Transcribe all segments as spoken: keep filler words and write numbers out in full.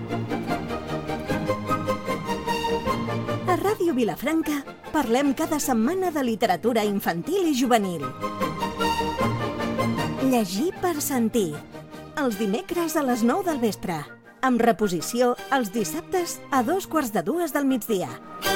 A Ràdio Vilafranca parlem cada setmana de literatura infantil i juvenil. Llegir per sentir. Els dimecres a les nou del vespre. Amb reposició els dissabtes a dos quarts de dues del migdia.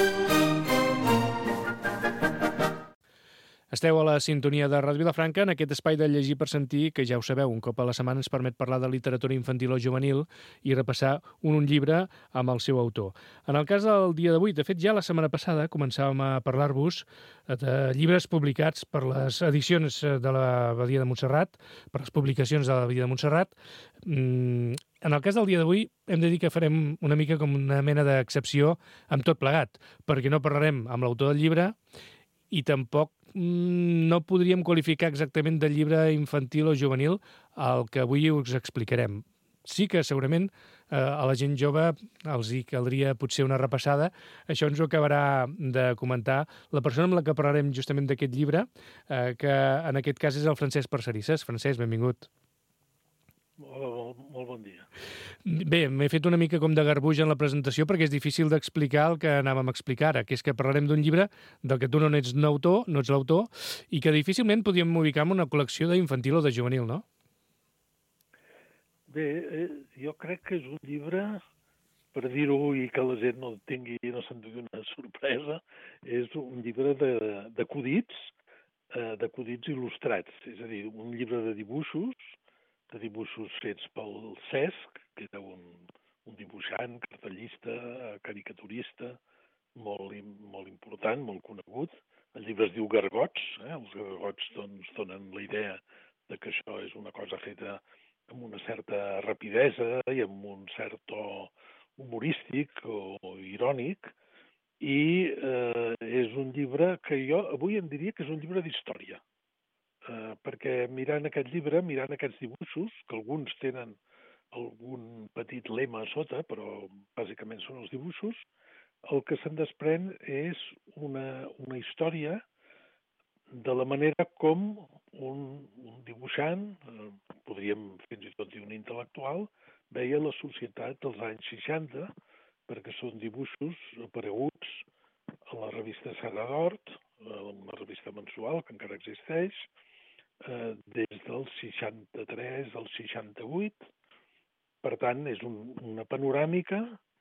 Esteu a la sintonia de Ràdio Vilafranca en aquest espai de Llegir per sentir, que ja ho sabeu, un cop a la setmana ens permet parlar de literatura infantil o juvenil i repassar un, un llibre amb el seu autor. En el cas del dia d'avui, de fet ja la setmana passada començàvem a parlar-vos de llibres publicats per les edicions de l'Abadia de Montserrat, per les publicacions de l'Abadia de Montserrat. En el cas del dia d'avui hem de dir que farem una mica com una mena d'excepció amb tot plegat, perquè no parlarem amb l'autor del llibre i tampoc no podríem qualificar exactament de llibre infantil o juvenil el que avui us explicarem. Sí que segurament eh, a la gent jove els hi caldria potser una repassada. Això ens ho acabarà de comentar la persona amb la que parlarem justament d'aquest llibre, eh, que en aquest cas és el Francesc Parcerisses. Francesc, benvingut. Hola, molt, molt bon dia. Bé, m'he fet una mica com de garbuix en la presentació perquè és difícil d'explicar el que anàvem a explicar ara, que és que parlarem d'un llibre del que tu no ets l'autor, no ets l'autor, i que difícilment podíem ubicar en una col·lecció d'infantil o de juvenil, no? Bé, eh, jo crec que és un llibre, per dir-ho i que la gent no tingui, no se'n dugui una sorpresa, és un llibre d'acudits, eh, d'acudits il·lustrats, és a dir, un llibre de dibuixos, de dibuixos fets pel Cesc, que era un, un dibuixant, cartellista, caricaturista, molt, molt important, molt conegut. El llibre es diu Gargots, eh? Els gargots doncs, donen la idea de que això és una cosa feta amb una certa rapidesa i amb un cert to humorístic o irònic, i eh, és un llibre que jo avui em diria que és un llibre d'història. Uh, perquè mirant aquest llibre, mirant aquests dibuixos, que alguns tenen algun petit lema a sota, però bàsicament són els dibuixos, el que se'n desprèn és una, una història de la manera com un, un dibuixant, uh, podríem fins i tot dir un intel·lectual, veia la societat dels anys seixanta, perquè són dibuixos apareguts a la revista Serra d'Hort, una revista mensual que encara existeix, eh, des del seixanta-tres al seixanta-vuit. Per tant, és un, una panoràmica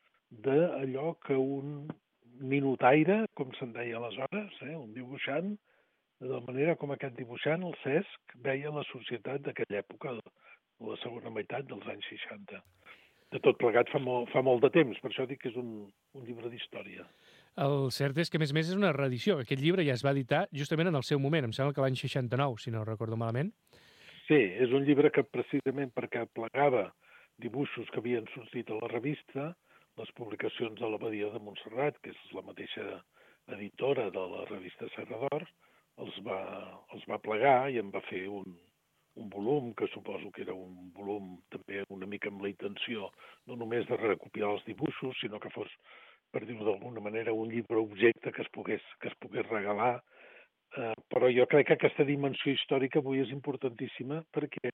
d'allò que un minutaire, com se'n deia aleshores, eh, un dibuixant, de la manera com aquest dibuixant, el Cesc, veia la societat d'aquella època, la segona meitat dels anys seixanta. De tot plegat fa molt, fa molt de temps, per això dic que és un, un llibre d'història. El cert és que, a més a més, és una reedició. Aquest llibre ja es va editar justament en el seu moment, em sembla que l'any seixanta-nou, si no recordo malament. Sí, és un llibre que precisament perquè plegava dibuixos que havien sortit a la revista, les publicacions de l'Abadia de Montserrat, que és la mateixa editora de la revista Serra d'Hort, els va, els va plegar i en va fer un, un volum, que suposo que era un volum també una mica amb la intenció no només de recopilar els dibuixos, sinó que fos, per dir-ho d'alguna manera, un llibre objecte que es pogués, que es pogués regalar. Eh, però jo crec que aquesta dimensió històrica avui és importantíssima perquè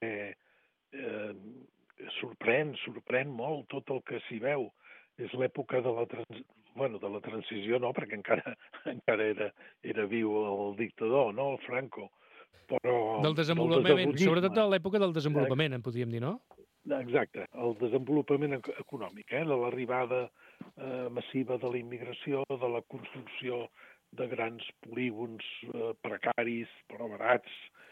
eh, sorprèn, sorprèn molt tot el que s'hi veu. És l'època de la trans... bueno, de la transició, no, perquè encara, encara era, era viu el dictador, no, el Franco. Però del desenvolupament, del sobretot de l'època del desenvolupament, en podríem dir, no? Exacte, el desenvolupament econòmic, eh? De l'arribada eh, massiva de la immigració, de la construcció de grans polígons eh, precaris, però barats,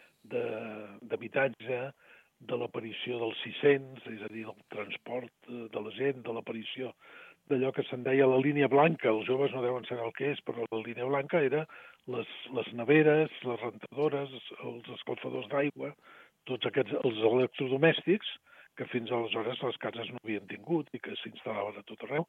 d'habitatge, de, de l'aparició dels sis-cents, és a dir, del transport eh, de la gent, de l'aparició d'allò que se'n deia la línia blanca. Els joves no deuen saber el que és, però la línia blanca era les, les neveres, les rentadores, els escalfadors d'aigua, tots aquests, els electrodomèstics, que fins aleshores les cases no havien tingut i que s'instal·laven a tot arreu.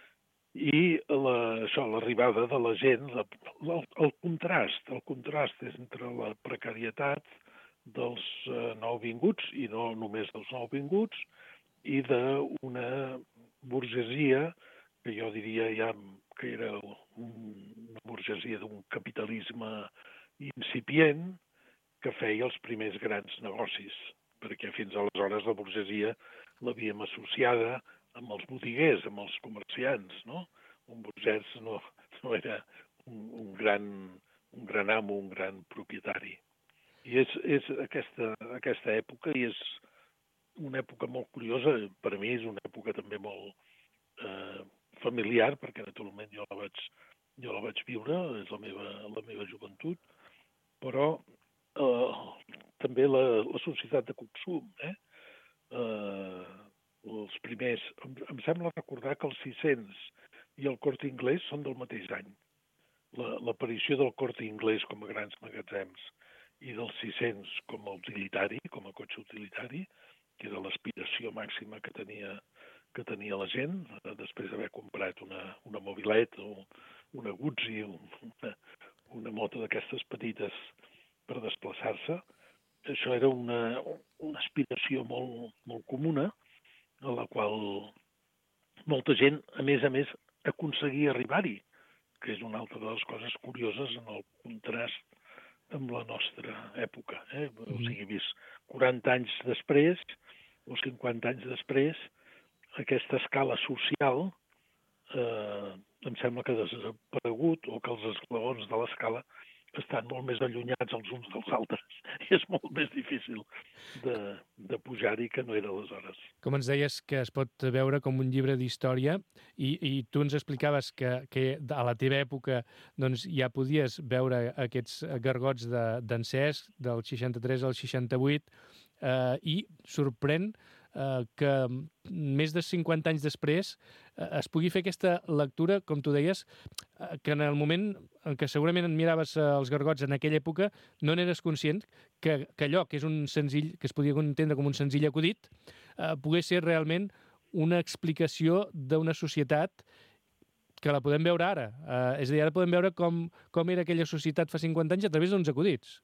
I la, això, l'arribada de la gent, la, la, el contrast, el contrast entre la precarietat dels eh, nouvinguts, i no només dels nouvinguts, i d'una burgesia que jo diria ja que era una burgesia d'un capitalisme incipient que feia els primers grans negocis, perquè fins aleshores la burgesia l'havíem associada amb els botiguers, amb els comerciants, no? Un Burgès no, no era un, un, gran, un gran amo, un gran propietari. I és, és aquesta, aquesta època, i és una època molt curiosa, per a mi és una època també molt eh, familiar, perquè naturalment jo la vaig, jo la vaig viure, és la meva, la meva joventut, però eh, també la, la societat de consum, eh? Eh, els primers, em, em sembla recordar que els sis-cents i el Corte Inglés són del mateix any. L'aparició del Corte Inglés com a grans magatzems i dels sis-cents com a utilitari, com a cotxe utilitari, que era l'aspiració màxima que tenia, que tenia la gent, després d'haver comprat una, una mobilet o una Guzzi, una, una moto d'aquestes petites per desplaçar-se. Això era una, una aspiració molt, molt comuna, a la qual molta gent, a més a més, aconseguia arribar-hi, que és una altra de les coses curioses en el contrast amb la nostra època. Eh? O sigui, vist quaranta anys després, o cinquanta anys després, aquesta escala social eh, em sembla que ha desaparegut, o que els esglaons de l'escala estan molt més allunyats els uns dels altres. I és molt més difícil de, de pujar-hi que no era aleshores. Com ens deies que es pot veure com un llibre d'història, i, i tu ens explicaves que, que a la teva època doncs, ja podies veure aquests gargots d'en Cesc, del seixanta-tres al seixanta-vuit, eh, i sorprèn eh, que més de cinquanta anys després eh, es pugui fer aquesta lectura, com tu deies, eh, que en el moment en què segurament admiraves eh, els gargots en aquella època no n'eres conscient que, que allò que és un senzill, que es podia entendre com un senzill acudit, eh, pogués ser realment una explicació d'una societat que la podem veure ara. Eh, és a dir, ara podem veure com, com era aquella societat fa cinquanta anys a través d'uns acudits.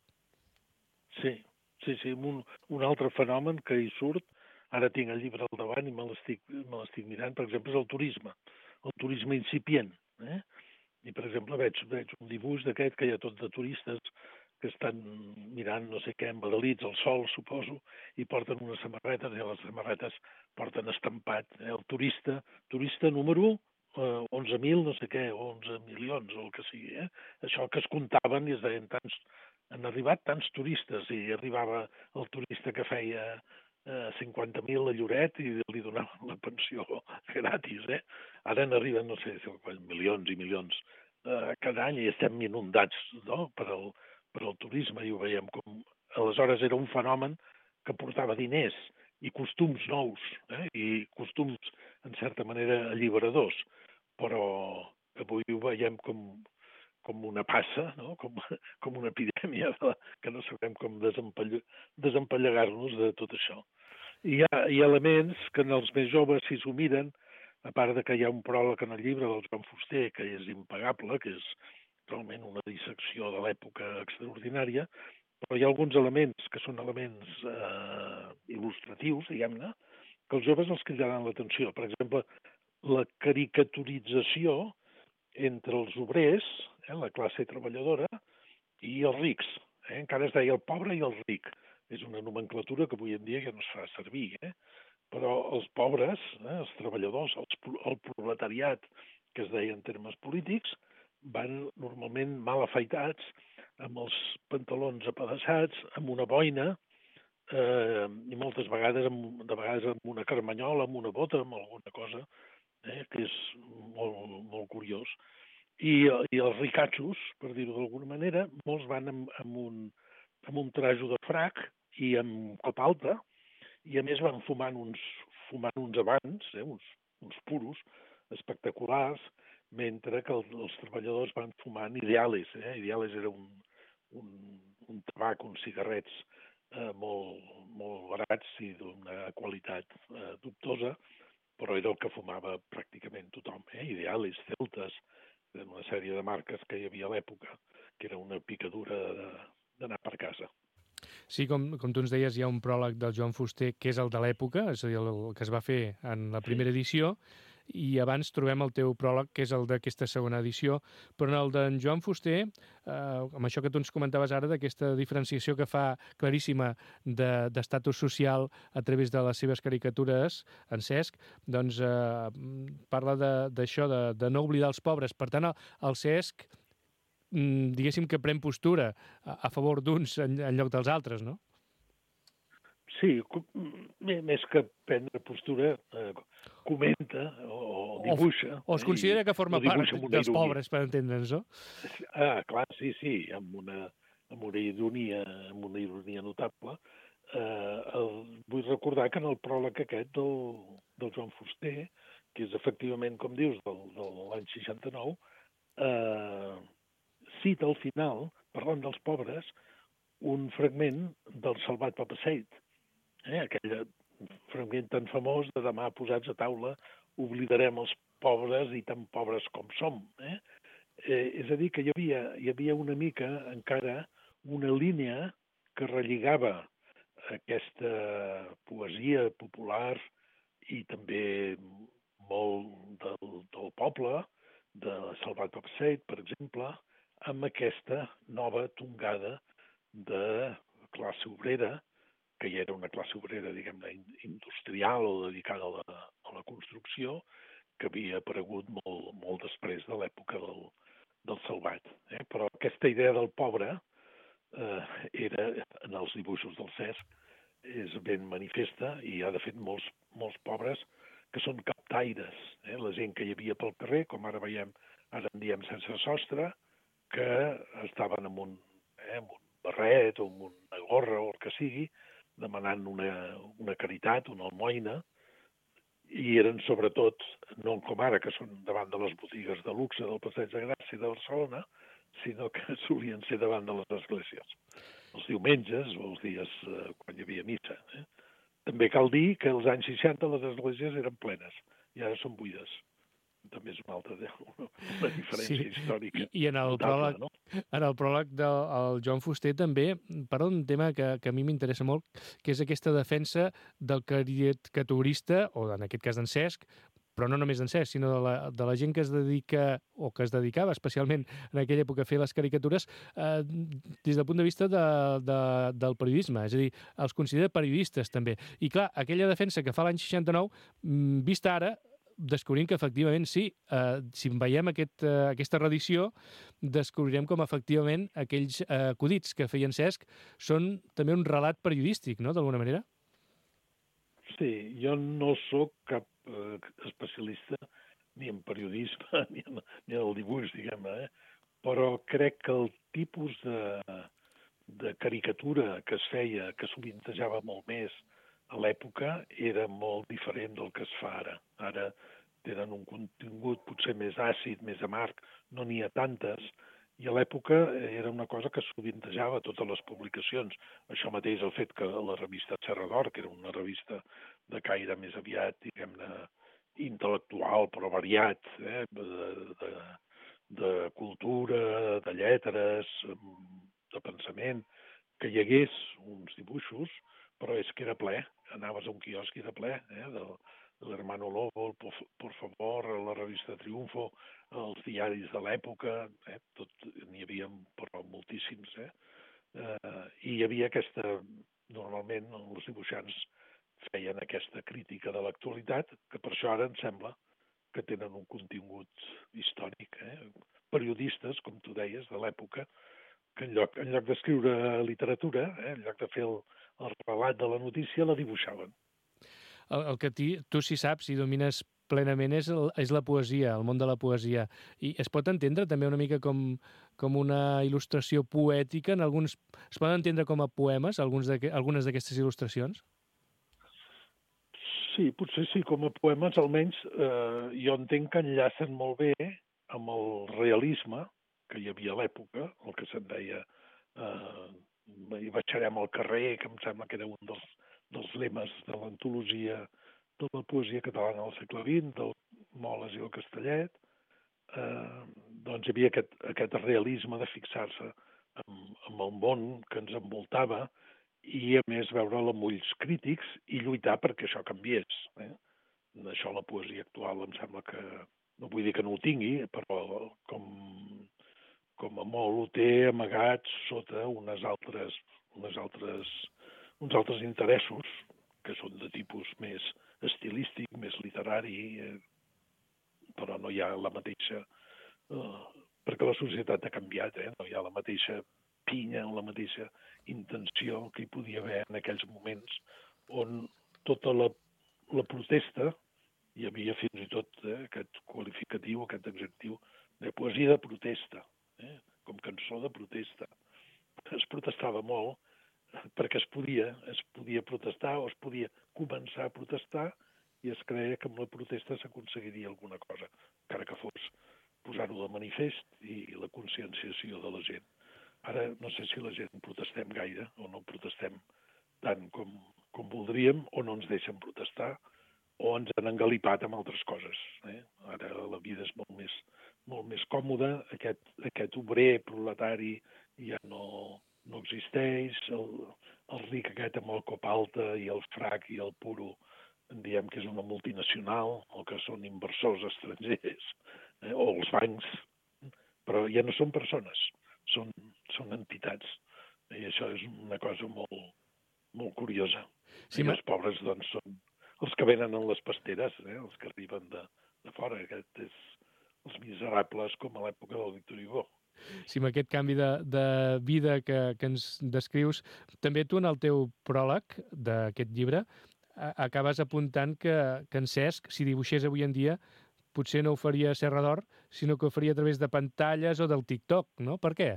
Sí, sí, sí, un, un altre fenomen que hi surt, ara tinc el llibre al davant i me l'estic me l'estic mirant, per exemple, és el turisme, el turisme incipient. Eh? I, per exemple, veig, veig un dibuix d'aquest que hi ha tot de turistes que estan mirant no sé què, embadalits al sol, suposo, i porten unes samarretes, i a les samarretes porten estampat eh? el turista, turista número eh, onze mil no sé què, onze milions, o el que sigui. Eh? Això que es comptaven i es deien tants, han arribat tants turistes, i arribava el turista que feia eh, cinquanta mil a Lloret i li donaven la pensió gratis. Eh? Ara n'arriben, no sé, milions i milions eh, cada any, i estem inundats, no? per, el, per el turisme, i ho veiem com... Aleshores era un fenomen que portava diners i costums nous, eh? i costums, en certa manera, alliberadors, però avui ho veiem com, com una passa, no? com, com una epidèmia que no sabem com desempallegar-nos de tot això. I hi ha, hi ha elements que en els més joves, si s'ho miren, a part de que hi ha un pròleg en el llibre del Joan Fuster, que és impagable, que és realment una dissecció de l'època extraordinària, però hi ha alguns elements que són elements eh, il·lustratius, diguem-ne, que els joves els cridaran l'atenció. Per exemple, la caricaturització entre els obrers, eh, la classe treballadora, i els rics. Eh? Encara es deia el pobre i el ric. És una nomenclatura que avui en dia ja no es fa servir. Eh? Però els pobres, eh, els treballadors, els, el proletariat, que es deia en termes polítics, van normalment mal afaitats, amb els pantalons apedaçats, amb una boina, eh, i moltes vegades amb, de vegades amb una carmanyola, amb una bota, amb alguna cosa, eh, que és molt, molt curiós. I, i els ricatxos, per dir-ho d'alguna manera, molts van amb, amb, un, amb un trajo de frac i amb copa alta, i a més van fumant uns, fumant uns abans, eh, uns, uns puros espectaculars, mentre que els, els treballadors van fumant ideales. Eh? Ideales era un, un, un tabac, uns cigarrets eh, molt, molt barats i d'una qualitat eh, dubtosa, però era el que fumava pràcticament tothom. Eh? Ideales, Celtes, una sèrie de marques que hi havia a l'època, que era una picadura d'anar per casa. Sí, com, com tu ens deies, hi ha un pròleg del Joan Fuster que és el de l'època, és a dir, el, el que es va fer en la primera edició, i abans trobem el teu pròleg, que és el d'aquesta segona edició, però en el d'en Joan Fuster, eh, amb això que tu ens comentaves ara, d'aquesta diferenciació que fa claríssima d'estatus de, social a través de les seves caricatures, en Cesc, doncs eh, parla d'això, de, de, de no oblidar els pobres. Per tant, el, el Cesc, diguéssim que pren postura a, a favor d'uns en, en lloc dels altres, no? Sí, més que prendre postura, eh, comenta o, o dibuixa. O, o es considera que forma part dels ironia. Pobres, per entendre'ns, no? Ah, clar, sí, sí, amb una, amb una ironia, amb una ironia notable. Eh, el, vull recordar que en el pròleg aquest del, del Joan Fuster, que és efectivament, com dius, del, de l'any seixanta-nou, eh, cita al final, parlant dels pobres, un fragment del Salvat Papasseit, eh? Aquell fragment tan famós de demà posats a taula oblidarem els pobres i tan pobres com som. Eh? Eh, és a dir, que hi havia, hi havia una mica encara una línia que relligava aquesta poesia popular i també molt del, del poble, de Salvat Papasseit, per exemple, amb aquesta nova tongada de classe obrera, que ja era una classe obrera, diguem-ne, industrial o dedicada a la, a la construcció, que havia aparegut molt, molt després de l'època del, del Salvat. Eh? Però aquesta idea del pobre eh, era, en els dibuixos del Cesc, és ben manifesta i ha de fet molts, molts pobres que són captaires, eh? La gent que hi havia pel carrer, com ara veiem, ara en diem sense sostre, que estaven amb un, eh, amb un barret o amb una gorra o el que sigui, demanant una, una caritat, una almoina, i eren sobretot, no com ara, que són davant de les botigues de luxe del Passeig de Gràcia de Barcelona, sinó que solien ser davant de les esglésies, els diumenges o els dies eh, quan hi havia missa. Eh? També cal dir que als anys seixanta les esglésies eren plenes, i ara són buides. També és una altra una, una diferència sí. històrica. I, i en el pròleg, no? En el pròleg del Joan Fuster també parla d'un tema que, que a mi m'interessa molt, que és aquesta defensa del caricaturista, o en aquest cas d'en Cesc, però no només d'en Cesc, sinó de la, de la gent que es dedica, o que es dedicava especialment en aquella època a fer les caricatures, eh, des del punt de vista de, de, del periodisme, és a dir, els considera periodistes també. I clar, aquella defensa que fa l'any seixanta-nou, vista ara, descobrim que efectivament sí, eh, si veiem aquest, eh, aquesta reedició, descobrirem com efectivament aquells eh, acudits que feien Cesc són també un relat periodístic, no?, d'alguna manera? Sí, jo no sóc cap eh, especialista ni en periodisme ni en, ni en el dibuix, diguem-ne, eh? Però crec que el tipus de, de caricatura que es feia, que sovintejava molt més a l'època, era molt diferent del que es fa ara. Ara tenen un contingut potser més àcid, més amarg, no n'hi ha tantes, i a l'època era una cosa que sovintejava totes les publicacions. Això mateix el fet que la revista Serra d'Or, que era una revista de caire més aviat, diguem-ne, intel·lectual, però variat, eh? de, de, de cultura, de lletres, de pensament, que hi hagués uns dibuixos, però és que era ple. Anaves a un quiosc i era ple, eh? de, de l'Hermano Lobo, el Por, Por Favor, la revista Triunfo, els diaris de l'època, eh? Tot, n'hi havia però moltíssims. Eh? Eh, I hi havia aquesta, normalment els dibuixants feien aquesta crítica de l'actualitat, que per això ara em sembla que tenen un contingut històric. Eh? Periodistes, com tu deies, de l'època, que en lloc, en lloc d'escriure literatura, eh? en lloc de fer el, el relat de la notícia, la dibuixaven. El, el que ti, tu sí saps i domines plenament és, el, és la poesia, el món de la poesia. I es pot entendre també una mica com, com una il·lustració poètica? En alguns, es poden entendre com a poemes, alguns de, algunes d'aquestes il·lustracions? Sí, potser sí, com a poemes almenys eh, jo entenc que enllacen molt bé amb el realisme que hi havia a l'època, el que se'n deia eh, i baixarem al carrer, que em sembla que era un dels, dels lemes de l'antologia de la poesia catalana del segle vint, del Moles i el Castellet, eh, doncs hi havia aquest, aquest realisme de fixar-se en, en el món que ens envoltava i, a més, veure'l amb ulls crítics i lluitar perquè això canviés. Eh? això la poesia actual em sembla que, no vull dir que no ho tingui, però com, com a molt ho té amagat sota unes altres, unes altres, uns altres interessos que són de tipus més estilístic, més literari, eh, però no hi ha la mateixa... Eh, perquè la societat ha canviat, eh? No hi ha la mateixa pinya o la mateixa intenció que hi podia haver en aquells moments on tota la, la protesta, hi havia fins i tot eh, aquest qualificatiu, aquest adjectiu de poesia de protesta, eh? Com cançó de protesta. Es protestava molt perquè es podia, es podia protestar o es podia començar a protestar i es creia que amb la protesta s'aconseguiria alguna cosa, encara que fos posar-ho de manifest i la conscienciació de la gent. Ara no sé si la gent protestem gaire o no protestem tant com, com voldríem o no ens deixen protestar o ens han engalipat amb altres coses. Eh? Ara la vida és molt més, molt més còmoda, aquest, aquest obrer proletari ja no, no existeix, el, el ric aquest amb el cop alta i el frac i el puro en diem que és una multinacional o que són inversors estrangers eh? O els bancs, però ja no són persones, són, són entitats. I això és una cosa molt, molt curiosa. Sí, I ma... els pobres doncs, són els que venen en les pasteres, eh? Els que arriben de, de fora. Aquest és els miserables com a l'època del Victor Hugo. Sí, amb aquest canvi de, de vida que, que ens descrius, també tu en el teu pròleg d'aquest llibre a, acabes apuntant que, que en Cesc, si dibuixés avui en dia, potser no ho faria a Serra d'Or, sinó que ho faria a través de pantalles o del TikTok, no? Per què?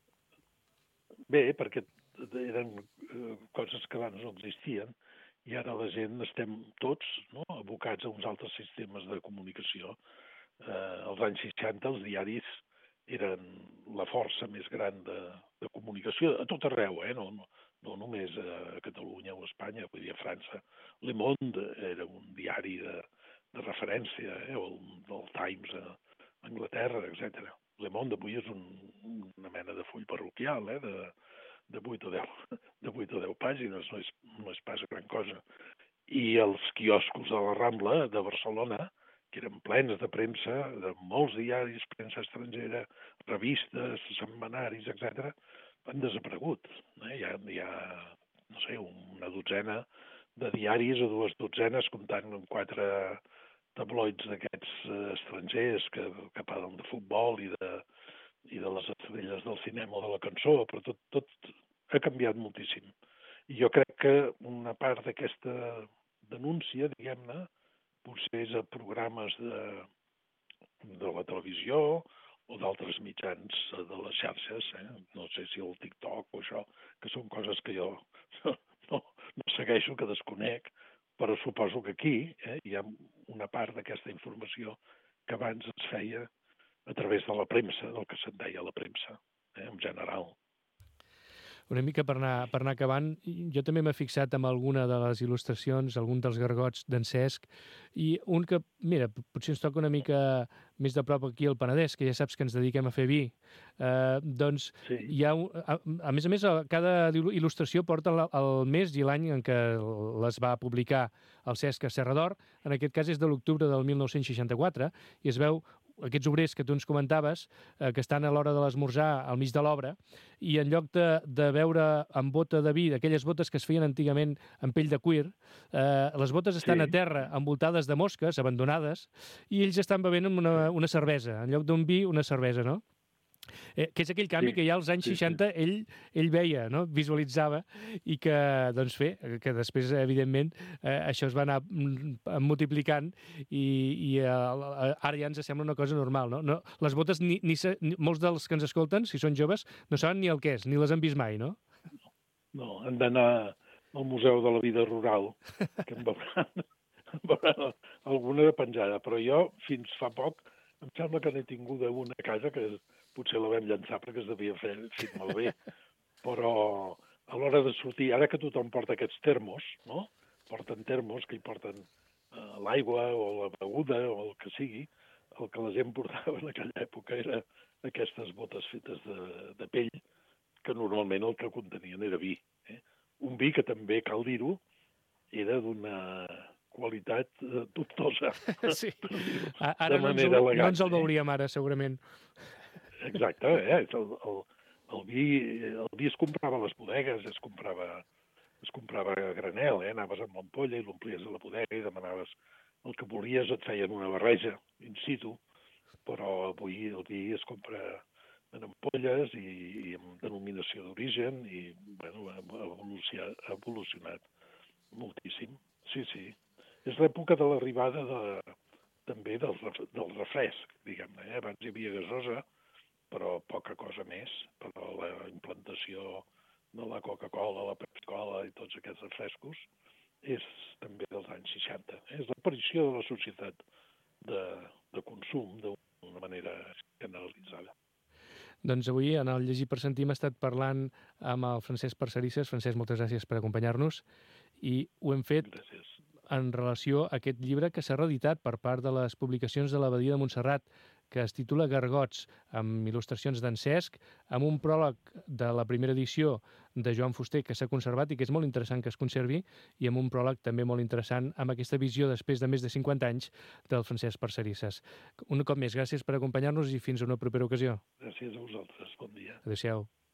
Bé, perquè eren eh, coses que abans no existien i ara la gent estem tots no, abocats a uns altres sistemes de comunicació. Eh, als anys seixanta els diaris eren la força més gran de, de comunicació a tot arreu, eh? no, no, no només a Catalunya o a Espanya, vull dir a França. Le Monde era un diari de, de referència, eh? o el del Times a Anglaterra, etcètera. Le Monde avui és un, una mena de full parroquial, eh? de, de vuit o deu pàgines, no és, no és pas gran cosa. I els quioscos de la Rambla de Barcelona, que eren plens de premsa, de molts diaris, premsa estrangera, revistes, setmanaris, etcètera, han desaparegut. Eh? Hi ha, hi ha, no sé, una dotzena de diaris o dues dotzenes, comptant amb quatre tabloids d'aquests eh, estrangers que, que parlen de futbol i de, i de les estrelles del cinema o de la cançó, però tot, tot ha canviat moltíssim. I jo crec que una part d'aquesta denúncia, diguem-ne, potser és a programes de, de la televisió o d'altres mitjans de les xarxes, eh? No sé si el TikTok o això, que són coses que jo no, no, no segueixo, que desconec, però suposo que aquí eh, hi ha una part d'aquesta informació que abans es feia a través de la premsa, del que se'n deia la premsa, eh, en general. Una mica per anar, per anar acabant, jo també m'he fixat en alguna de les il·lustracions, algun dels gargots d'en Cesc, i un que, mira, potser ens toca una mica més de prop aquí al Penedès, que ja saps que ens dediquem a fer vi. Eh, doncs sí. Hi ha, un, a, a més a més, cada il·lustració porta el, el mes i l'any en què les va publicar el Cesc a Serra d'Or. En aquest cas és de l'octubre del mil nou-cents seixanta-quatre, i es veu aquests obrers que tu ens comentaves, eh, que estan a l'hora de l'esmorzar al mig de l'obra, i en lloc de, de beure amb bota de vi, d'aquelles botes que es feien antigament amb pell de cuir, eh, les botes estan sí. a terra, envoltades de mosques, abandonades, i ells estan bevent una, una cervesa. En lloc d'un vi, una cervesa, no? Eh, que és aquell canvi sí, que ja als anys sí, seixanta sí. ell, ell veia, no? Visualitzava, i que, doncs bé, que després, evidentment, eh, això es va anar multiplicant i, i eh, ara ja ens sembla una cosa normal, no? no les botes, ni, ni, ni, molts dels que ens escolten, si són joves, no saben ni el que és, ni les han vist mai, no? No, han d'anar al Museu de la Vida Rural, que en veuran, en veuran alguna penjada, però jo, fins fa poc, em sembla que n'he tinguda una a casa que potser la vam llançar perquè es devia fer fet malbé, però a l'hora de sortir, ara que tothom porta aquests termos, no? Porten termos que hi porten eh, l'aigua o la beguda o el que sigui, el que la gent portava en aquella època era aquestes botes fetes de, de pell, que normalment el que contenien era vi. Eh? Un vi que també, cal dir-ho, era d'una qualitat eh, dubtosa. Sí, ara de no ens, manera el, elegant. no ens el veuríem ara, segurament. Exacte, eh? El, el, el, vi, el vi es comprava a les bodegues, es comprava, es comprava a granel, eh? Anaves amb l'ampolla i l'omplies a la bodega i demanaves el que volies, et feien una barreja in situ, però avui el vi es compra en ampolles i, i amb denominació d'origen i, bueno, ha evolucionat, ha evolucionat moltíssim. Sí, sí. És l'època de l'arribada de, també del, del refresc, diguem-ne. Eh? Abans hi havia gasosa, però poca cosa més, però la implantació de la Coca-Cola, la Pepsi-Cola i tots aquests refrescos és també dels anys seixanta. És l'aparició de la societat de, de consum d'una manera generalitzada. Doncs avui, en el Llegir per Sentir, hem estat parlant amb el Francesc Parcerisses. Francesc, moltes gràcies per acompanyar-nos. I ho hem fet Gràcies. en relació a aquest llibre que s'ha reeditat per part de les publicacions de l'Abadia de Montserrat, que es titula Gargots, amb il·lustracions d'en Cesc, amb un pròleg de la primera edició de Joan Fuster, que s'ha conservat i que és molt interessant que es conservi, i amb un pròleg també molt interessant amb aquesta visió, després de més de cinquanta anys, del Francesc Parcerisses. Un cop més, gràcies per acompanyar-nos i fins a una propera ocasió. Gràcies a vosaltres. Bon dia. Adéu-siau.